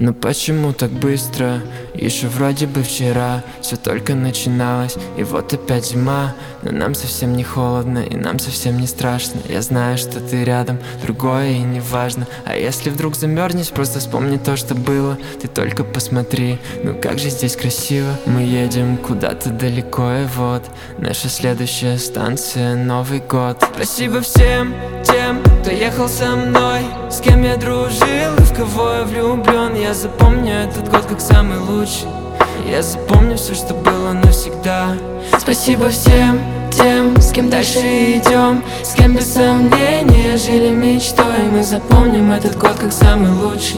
Но почему так быстро? Еще вроде бы вчера все только начиналось, и вот опять зима. Но нам совсем не холодно, и нам совсем не страшно. Я знаю, что ты рядом, другое и не важно. А если вдруг замерзнешь, просто вспомни то, что было. Ты только посмотри, ну как же здесь красиво. Мы едем куда-то далеко, и вот наша следующая станция — Новый год. Спасибо всем тем, кто ехал со мной, с кем я дружил и в кого я влюблен. Я запомню этот год как самый лучший. Я запомню все, что было навсегда. Спасибо всем тем, с кем дальше идем, с кем без сомнения жили мечтой. Мы запомним этот год как самый лучший.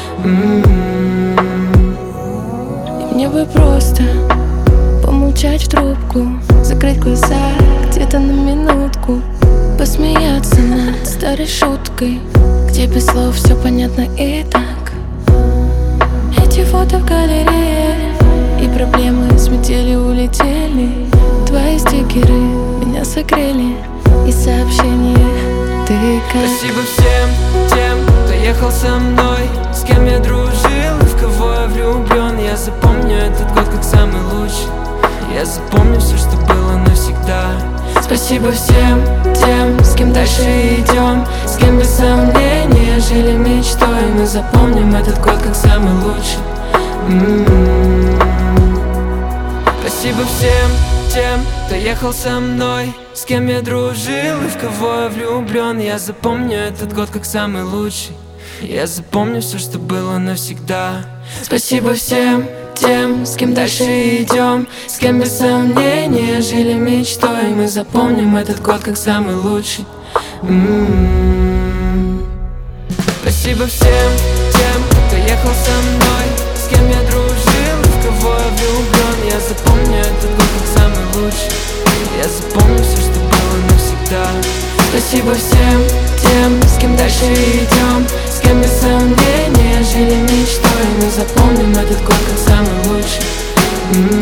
И мне бы просто помолчать в трубку, закрыть глаза где-то на минутку, посмеяться над старой шуткой, где без слов все понятно и так. Эти фото в галерее, и проблемы с метели улетели. Твои стикеры меня согрели, и сообщения ты как. Спасибо всем тем, кто ехал со мной, с кем я дружил и в кого я влюблен. Я запомню этот год как самый лучший. Я запомню все, что было навсегда. Спасибо всем тем, с кем дальше идем, с кем без сомнения жили мечтой. Мы запомним этот год как самый лучший. Спасибо всем тем, кто ехал со мной, с кем я дружил и в кого я влюблен. Я запомню этот год как самый лучший. Я запомню все, что было навсегда. Спасибо всем тем, с кем дальше идем, с кем без сомнения жили мечтой. Мы запомним этот год как самый лучший. Спасибо всем тем, кто ехал со мной, с кем я дружил и в кого я влюблен. Я запомню этот год как самый лучший. Я запомню все, что было навсегда. Спасибо всем тем, с кем дальше идем, с кем без сомнения жили мечтой. Мы запомним этот год как самый лучший.